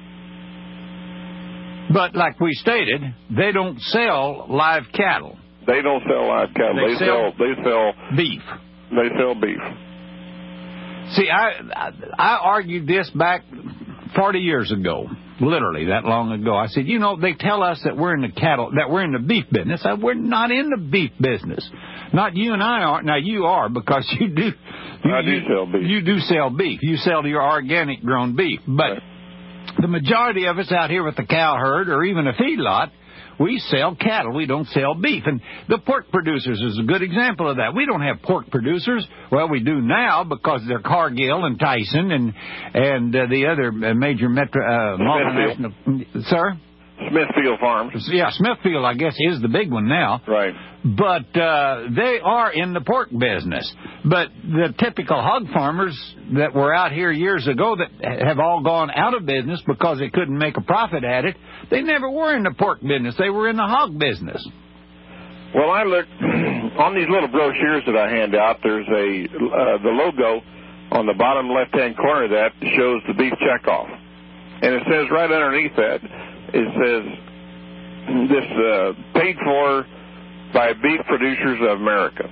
But like we stated, they don't sell live cattle. They don't sell live cattle. They, they sell, sell they sell beef. They sell beef. See, I I argued this back forty years ago. Literally that long ago. I said, you know, they tell us that we're in the cattle, that we're in the beef business. I said, we're not in the beef business. Not you and I aren't. Now, you are, because you do You, I do you, sell beef. You do sell beef. You sell your organic grown beef. But right. the majority of us out here with the cow herd or even a feedlot, we sell cattle. We don't sell beef. And the pork producers is a good example of that. We don't have pork producers. Well, we do now because they're Cargill and Tyson and and uh, the other major metro uh, multinational. Sir? Smithfield Farms. Yeah, Smithfield, I guess, is the big one now. Right. But uh, they are in the pork business. But the typical hog farmers that were out here years ago that have all gone out of business because they couldn't make a profit at it, they never were in the pork business. They were in the hog business. Well, I look on these little brochures that I hand out. There's a uh, the logo on the bottom left-hand corner of that shows the beef checkoff. And it says right underneath that, it says, this uh, paid for by Beef Producers of America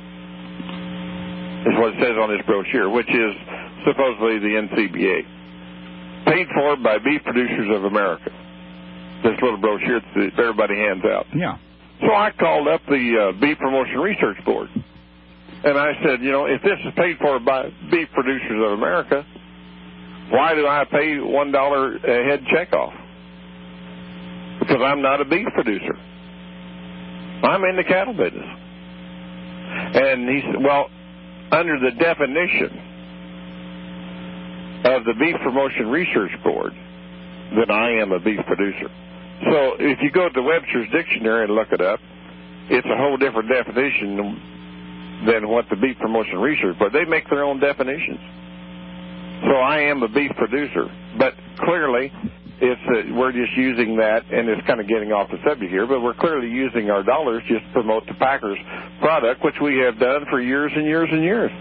is what it says on this brochure, which is supposedly the N C B A. Paid for by Beef Producers of America. This little brochure that everybody hands out. Yeah. So I called up the uh, Beef Promotion Research Board, and I said, you know, if this is paid for by Beef Producers of America, why do I pay one dollar a head checkoff? Because I'm not a beef producer. I'm in the cattle business. And he said, well, under the definition of the Beef Promotion Research Board, then I am a beef producer. So if you go to the Webster's Dictionary and look it up, it's a whole different definition than what the Beef Promotion Research Board, they make their own definitions. So I am a beef producer. But clearly, it's uh, we're just using that, and it's kind of getting off the subject here, but we're clearly using our dollars just to promote the Packers product, which we have done for years and years and years.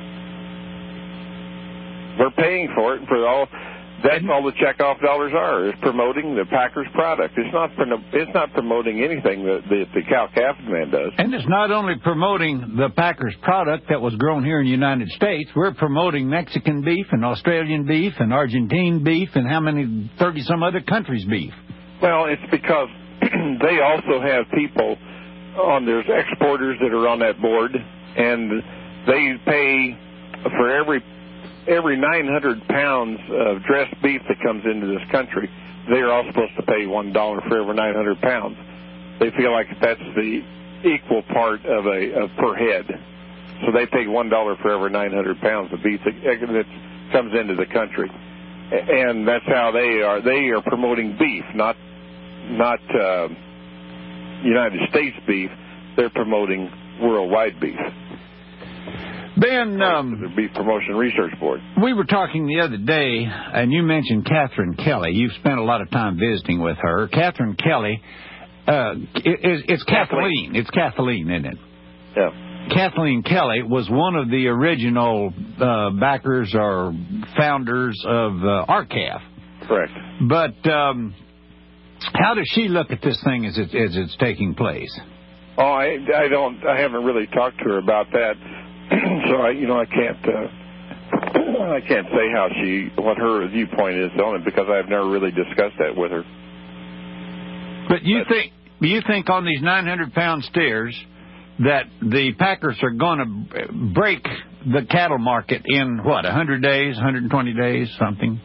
We're paying for it for all. That's all the checkoff dollars are, is promoting the Packers product. It's not it's not promoting anything that the, the cow-calf man does. And it's not only promoting the Packers product that was grown here in the United States. We're promoting Mexican beef and Australian beef and Argentine beef and how many, thirty-some other countries' beef. Well, it's because they also have people on, there's exporters that are on that board, and they pay for every every nine hundred pounds of dressed beef that comes into this country, they are all supposed to pay one dollar for every nine hundred pounds. They feel like that's the equal part of a of per head. So they pay one dollar for every nine hundred pounds of beef that, that comes into the country. And that's how they are. They are promoting beef, not not uh, United States beef. They're promoting worldwide beef. Ben, um, the Beef Promotion Research Board. We were talking the other day, and you mentioned Catherine Kelly. You've spent a lot of time visiting with her. Catherine Kelly, uh, it, it's Kathleen. Kathleen. It's Kathleen, isn't it? Yeah. Kathleen Kelly was one of the original uh, backers or founders of uh, R C A F. Correct. But um, how does she look at this thing as, it, as it's taking place? Oh, I, I don't. I haven't really talked to her about that. So I, you know, I can't, uh, I can't say how she, what her viewpoint is on it because I've never really discussed that with her. But you but, think, you think on these nine hundred pound steers that the Packers are going to break the cattle market in what, one hundred days, one hundred twenty days, something?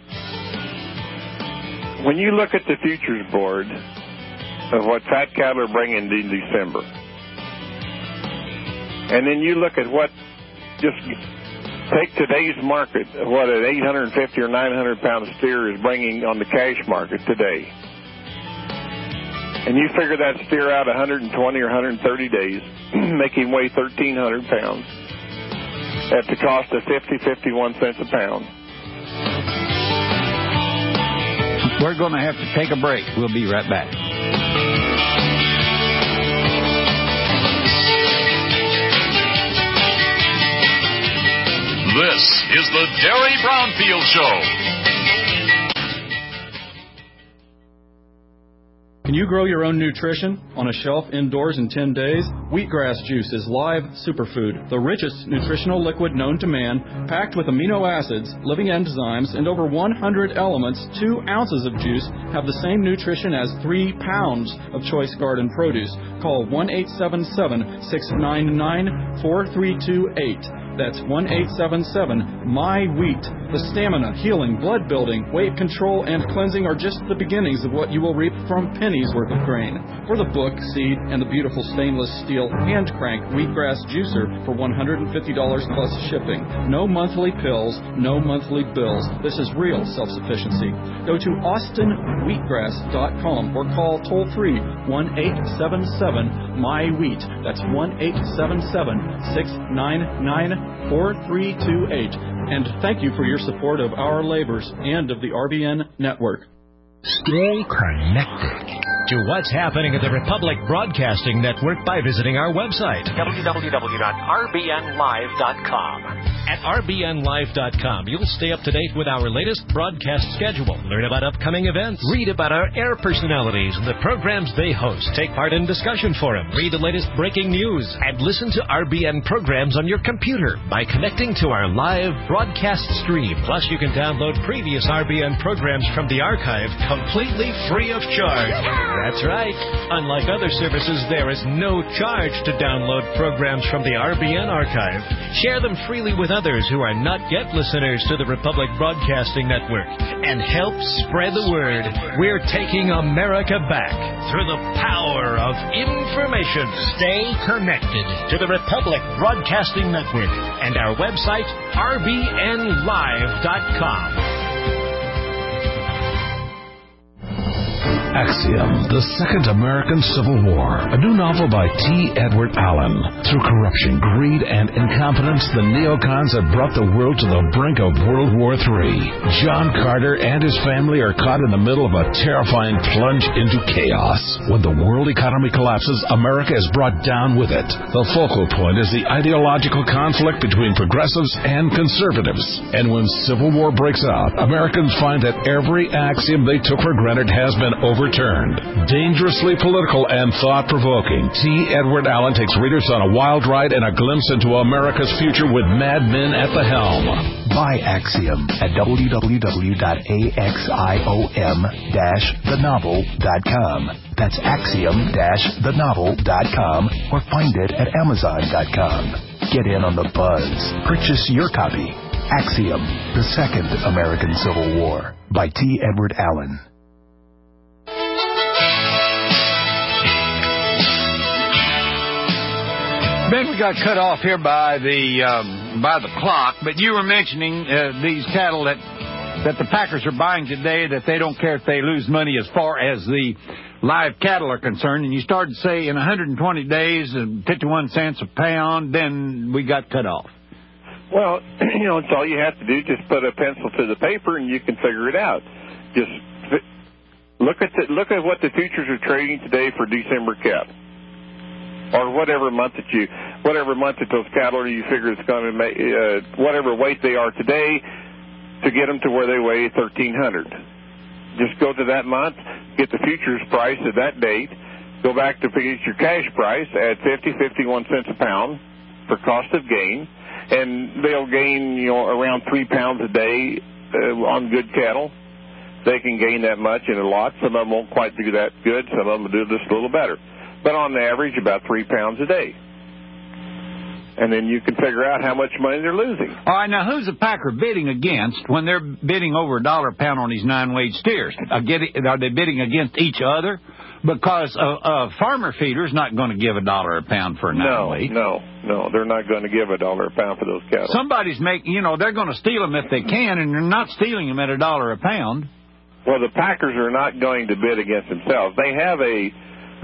When you look at the futures board of what fat cattle are bringing in December, and then you look at what, just take today's market, what an eight hundred fifty or nine hundred pound steer is bringing on the cash market today. And you figure that steer out one hundred twenty or one hundred thirty days, make him weigh thirteen hundred pounds at the cost of fifty, fifty-one cents a pound. We're going to have to take a break. We'll be right back. This is the Derry Brownfield Show. Can you grow your own nutrition on a shelf indoors in ten days? Wheatgrass juice is live superfood, the richest nutritional liquid known to man, packed with amino acids, living enzymes, and over one hundred elements. Two ounces of juice have the same nutrition as three pounds of choice garden produce. Call one eight seven seven, six nine nine, four three two eight. That's one eight seven seven, M Y wheat. The stamina, healing, blood building, weight control, and cleansing are just the beginnings of what you will reap from pennies worth of grain. For the book, seed, and the beautiful stainless steel hand crank wheatgrass juicer for one hundred fifty dollars plus shipping. No monthly pills, no monthly bills. This is real self-sufficiency. Go to austin wheatgrass dot com or call toll-free one eight seven seven, M Y wheat. That's one eight seven seven, six nine nine, four three two eight. And thank you for your support of our labors and of the R B N Network. Stay connected to what's happening at the Republic Broadcasting Network by visiting our website, w w w dot r b n live dot com. At r b n live dot com, you'll stay up to date with our latest broadcast schedule, learn about upcoming events, read about our air personalities and the programs they host, take part in discussion forums, read the latest breaking news, and listen to R B N programs on your computer by connecting to our live broadcast stream. Plus, you can download previous R B N programs from the archive completely free of charge. That's right. Unlike other services, there is no charge to download programs from the R B N archive. Share them freely with others who are not yet listeners to the Republic Broadcasting Network and help spread the word. We're taking America back through the power of information. Stay connected to the Republic Broadcasting Network and our website, r b n live dot com. Axiom, The Second American Civil War, a new novel by T. Edward Allen. Through corruption, greed, and incompetence, the neocons have brought the world to the brink of World War Three. John Carter and his family are caught in the middle of a terrifying plunge into chaos. When the world economy collapses, America is brought down with it. The focal point is the ideological conflict between progressives and conservatives. And when civil war breaks out, Americans find that every axiom they took for granted has been overturned. Overturned. Dangerously political and thought-provoking, T. Edward Allen takes readers on a wild ride and a glimpse into America's future with madmen at the helm. Buy Axiom at w w w dot axiom dash the novel dot com. That's axiom dash the novel dot com or find it at amazon dot com. Get in on the buzz. Purchase your copy. Axiom, The Second American Civil War by T. Edward Allen. Ben, we got cut off here by the um, by the clock, but you were mentioning uh, these cattle that that the Packers are buying today, that they don't care if they lose money as far as the live cattle are concerned. And you started to say in one hundred twenty days, and fifty-one cents a pound, then we got cut off. Well, you know, it's all you have to do. Just put a pencil to the paper, and you can figure it out. Just look at the, look at what the futures are trading today for December cattle. Or whatever month that you, whatever month that those cattle are, you figure it's going to make, uh, whatever weight they are today, to get them to where they weigh thirteen hundred. Just go to that month, get the futures price at that date, go back to get your cash price at fifty, fifty-one cents a pound for cost of gain, and they'll gain, you know, around three pounds a day uh, on good cattle. They can gain that much in a lot. Some of them won't quite do that good. Some of them will do just a little better. But on average, about three pounds a day. And then you can figure out how much money they're losing. All right, now who's the Packer bidding against when they're bidding over a dollar a pound on these nine-weight steers? Are they bidding against each other? Because a, a farmer feeder's not going to give a dollar a pound for a nine-weight. No, no, no, they're not going to give a dollar a pound for those cattle. Somebody's making, you know, they're going to steal them if they can, and they're not stealing them at a dollar a pound. Well, the Packers are not going to bid against themselves. They have a...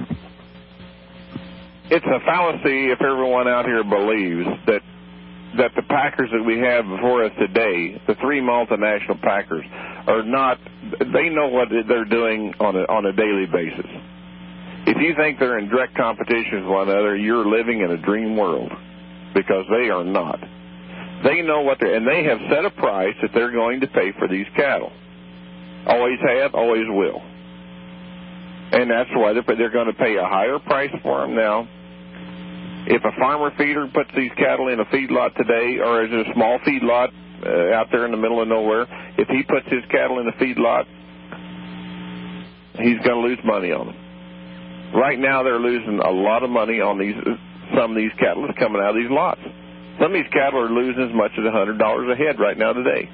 It's a fallacy if everyone out here believes that that the Packers that we have before us today, the three multinational Packers, are not, they know what they're doing on a, on a daily basis. If you think they're in direct competition with one another, you're living in a dream world, because they are not. They know what they're, and they have set a price that they're going to pay for these cattle. Always have, always will. And that's why they're, they're going to pay a higher price for them now. If a farmer feeder puts these cattle in a feedlot today, or is it a small feedlot uh, out there in the middle of nowhere, if he puts his cattle in a feedlot, he's going to lose money on them. Right now, they're losing a lot of money on these some of these cattle that's coming out of these lots. Some of these cattle are losing as much as one hundred dollars a head right now today.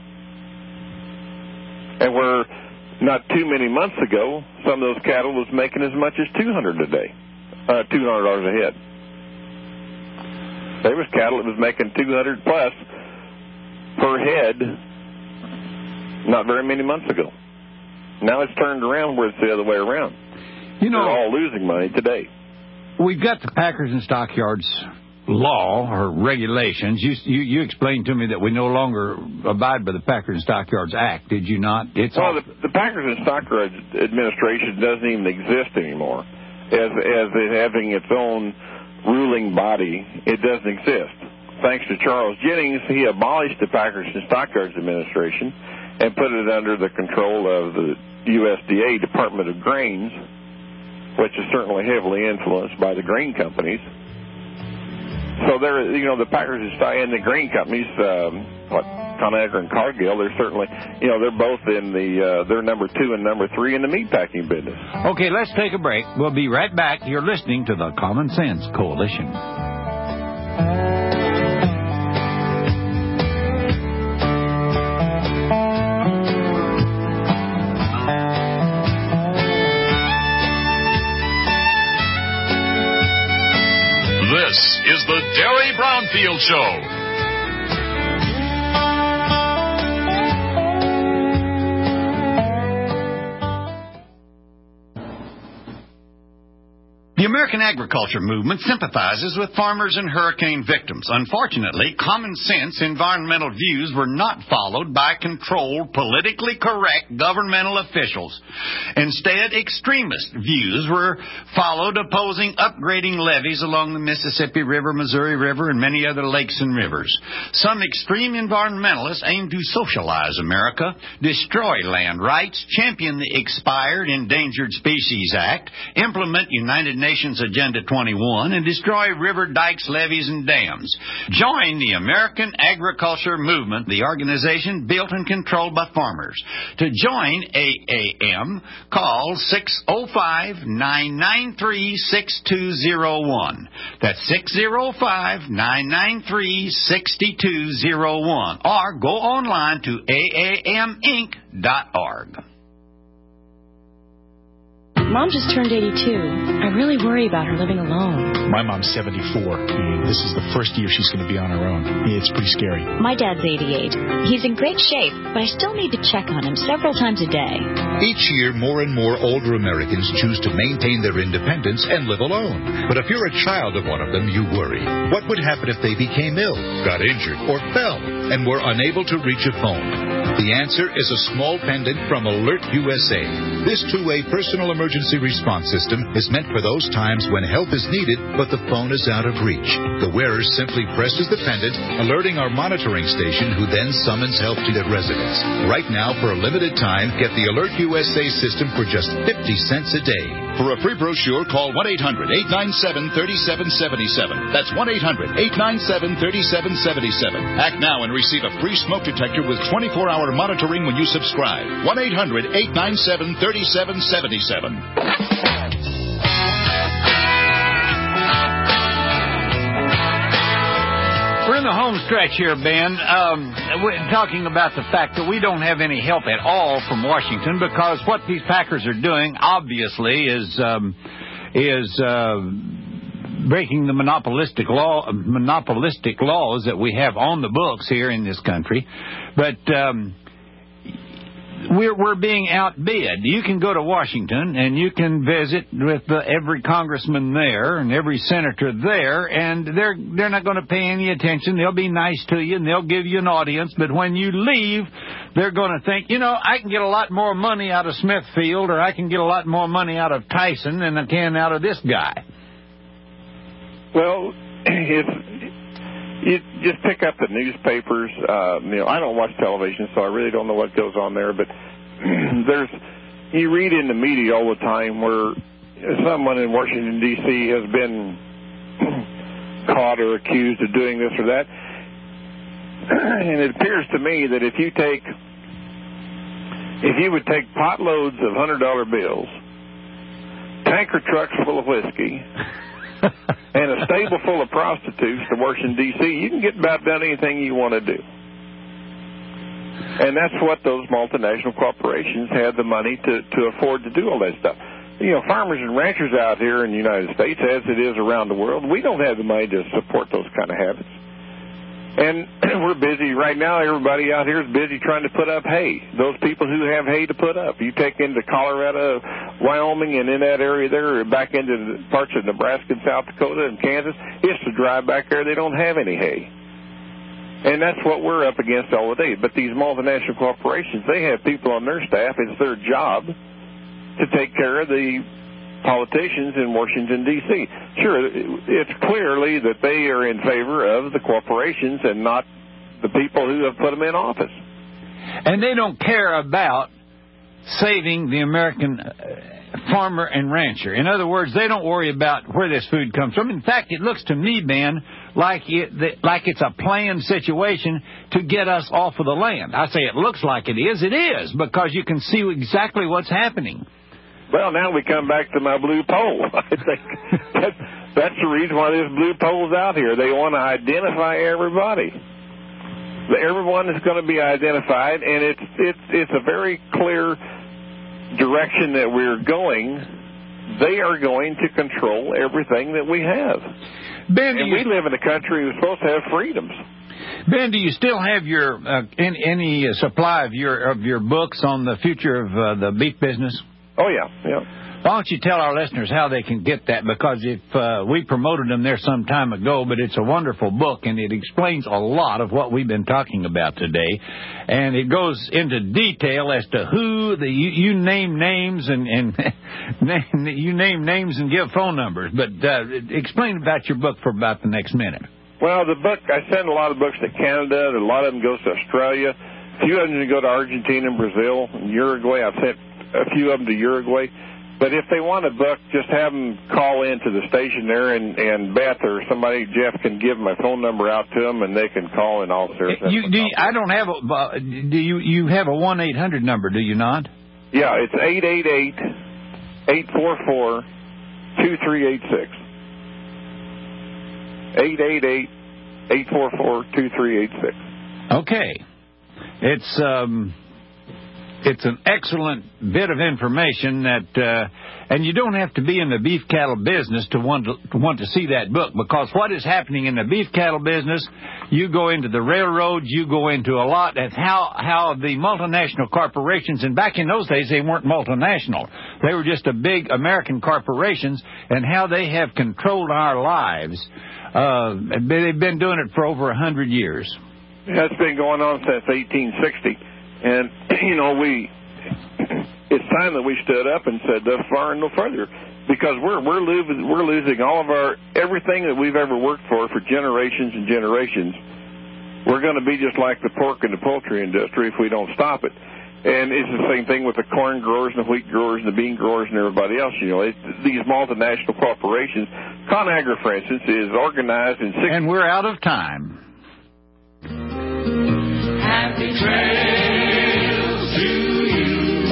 And where not too many months ago, some of those cattle was making as much as two hundred dollars a day, uh, two hundred dollars a head. There was cattle that was making two hundred plus per head not very many months ago. Now it's turned around where it's the other way around. You know, they're all losing money today. We've got the Packers and Stockyards law or regulations. You, you you explained to me that we no longer abide by the Packers and Stockyards Act. Did you not? It's well, all... the, the Packers and Stockyards Administration doesn't even exist anymore. As as it having its own ruling body, it doesn't exist. Thanks to Charles Jennings, he abolished the Packers and Stockyards Administration and put it under the control of the U S D A, Department of Grains, which is certainly heavily influenced by the grain companies. So they're, you know, the Packers and the grain companies, um, what, Conagra and Cargill, they're certainly, you know, they're both in the, uh, they're number two and number three in the meatpacking business. Okay, let's take a break. We'll be right back. You're listening to the Common Sense Coalition. This is the Derry Brownfield Show. The American agriculture movement sympathizes with farmers and hurricane victims. Unfortunately, common sense environmental views were not followed by controlled, politically correct governmental officials. Instead, extremist views were followed opposing upgrading levees along the Mississippi River, Missouri River, and many other lakes and rivers. Some extreme environmentalists aim to socialize America, destroy land rights, champion the expired Endangered Species Act, implement United Nations Agenda twenty-one, and destroy river dikes, levees, and dams. Join the American Agriculture Movement, the organization built and controlled by farmers. To join A A M, call six oh five, nine nine three, six two oh one. That's six oh five, nine nine three, six two oh one. Or go online to A A M inc dot org. Mom just turned eighty-two. I really worry about her living alone. My mom's seventy-four. This is the first year she's going to be on her own. It's pretty scary. My dad's eighty-eight. He's in great shape, but I still need to check on him several times a day. Each year, more and more older Americans choose to maintain their independence and live alone. But if you're a child of one of them, you worry. What would happen if they became ill, got injured, or fell, and were unable to reach a phone? The answer is a small pendant from Alert U S A. This two-way personal emergency response system is meant for those times when help is needed, but the phone is out of reach. The wearer simply presses the pendant, alerting our monitoring station, who then summons help to their residence. Right now, for a limited time, get the Alert U S A system for just fifty cents a day. For a free brochure, call one eight hundred, eight nine seven, three seven seven seven. That's one eight hundred, eight nine seven, three seven seven seven. Act now and receive a free smoke detector with twenty-four hour monitoring when you subscribe. one eight hundred, eight nine seven, three seven seven seven. We're in the home stretch here, Ben. Um, we're talking about the fact that we don't have any help at all from Washington, because what these Packers are doing, obviously, is um, is uh, breaking the monopolistic law, monopolistic laws that we have on the books here in this country. But um, we're we're being outbid. You can go to Washington and you can visit with the, every congressman there and every senator there, and they're they're not going to pay any attention. They'll be nice to you and they'll give you an audience, but when you leave, they're going to think, you know, I can get a lot more money out of Smithfield, or I can get a lot more money out of Tyson than I can out of this guy. Well, if you just pick up the newspapers, uh, you know, I don't watch television, so I really don't know what goes on there, but there's, you read in the media all the time where someone in Washington, D C has been caught or accused of doing this or that. And it appears to me that if you take, if you would take potloads of one hundred dollar bills, tanker trucks full of whiskey, and a stable full of prostitutes to Washington, D C, you can get about done anything you want to do. And that's what those multinational corporations had the money to, to afford to do all that stuff. You know, farmers and ranchers out here in the United States, as it is around the world, we don't have the money to support those kind of habits. And we're busy right now. Everybody out here is busy trying to put up hay. Those people who have hay to put up. You take into Colorado, Wyoming, and in that area there, back into the parts of Nebraska and South Dakota and Kansas, it's so dry back there they don't have any hay. And that's what we're up against all the day. But these multinational corporations, they have people on their staff. It's their job to take care of the politicians in Washington, D C Sure, it's clearly that they are in favor of the corporations and not the people who have put them in office. And they don't care about saving the American farmer and rancher. In other words, they don't worry about where this food comes from. In fact, it looks to me, Ben, like it, like it's a planned situation to get us off of the land. I say it looks like it is. It is, because you can see exactly what's happening. Well, now we come back to my blue pole. I think that's, that's the reason why this blue pole's out here. They want to identify everybody. Everyone is going to be identified, and it's it's it's a very clear direction that we're going. They are going to control everything that we have. Ben, and you, we live in a country that's supposed to have freedoms. Ben, do you still have your uh, in, any supply of your of your books on the future of uh, the beef business? Oh, yeah, yeah. Why don't you tell our listeners how they can get that? Because if uh, we promoted them there some time ago, but it's a wonderful book, and it explains a lot of what we've been talking about today. And it goes into detail as to who, the you, you name names and, and you name names and give phone numbers. But uh, explain about your book for about the next minute. Well, the book, I send a lot of books to Canada, and a lot of them goes to Australia. A few of them go to Argentina and Brazil and Uruguay. I've sent a few of them to Uruguay. But if they want a book, just have them call in to the station there, and, and Beth or somebody, Jeff, can give my phone number out to them, and they can call in all serious. You, do you, I don't have a. Uh, do you? You have a one eight hundred number, do you not? Yeah, it's eight eight eight, eight four four, two three eight six. eight eight eight, eight four four, two three eight six. Okay, it's um. It's an excellent bit of information that, uh, and you don't have to be in the beef cattle business to want to, to want to see that book, because what is happening in the beef cattle business, you go into the railroads, you go into a lot. That's how, how the multinational corporations, and back in those days they weren't multinational. They were just a big American corporations, and how they have controlled our lives. Uh, they've been doing it for over a hundred years. Yeah, it's been going on since eighteen sixty. And, you know, we, it's time that we stood up and said thus far and no further, because we're, we're losing, we're losing all of our, everything that we've ever worked for for generations and generations. We're going to be just like the pork and the poultry industry if we don't stop it. And it's the same thing with the corn growers and the wheat growers and the bean growers and everybody else. You know, it, these multinational corporations, ConAgra, for instance, is organized in six. And we're out of time. Happy trails to you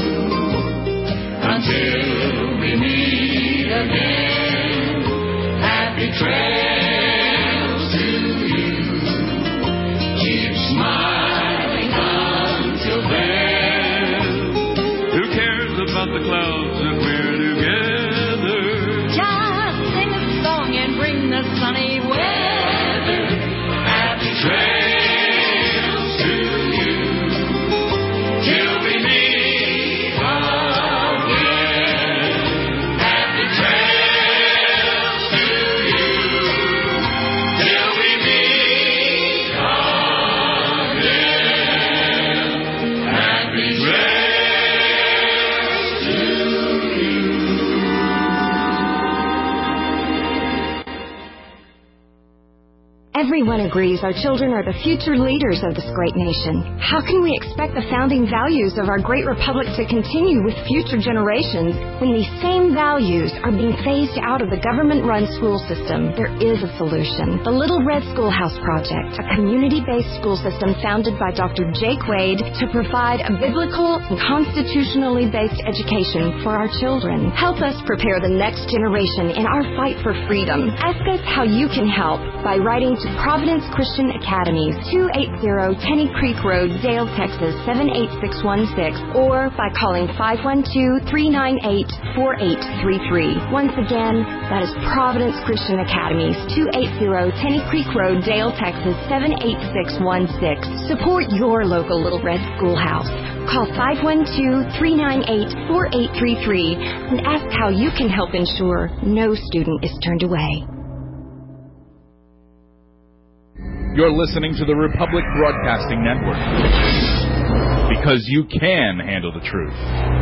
until we meet again. Happy trails to you. Keep smiling until then. Who cares about the clouds if we're together? Just sing a song and bring the sunny weather. Happy trails. Till we meet again. Happy trails. Everyone agrees our children are the future leaders of this great nation. How can we expect the founding values of our great republic to continue with future generations when these same values are being phased out of the government-run school system? There is a solution. The Little Red Schoolhouse Project, a community-based school system founded by Doctor Jake Wade to provide a biblical and constitutionally based education for our children. Help us prepare the next generation in our fight for freedom. Ask us how you can help by writing to Providence Christian Academies, two eighty Tenny Creek Road, Dale, Texas, seven eight six one six, or by calling five one two, three nine eight, four eight three three. Once again, that is Providence Christian Academies, two eighty Tenny Creek Road, Dale, Texas, seven eight six one six. Support your local Little Red Schoolhouse. Call five one two, three nine eight, four eight three three and ask how you can help ensure no student is turned away. You're listening to the Republic Broadcasting Network, because you can handle the truth.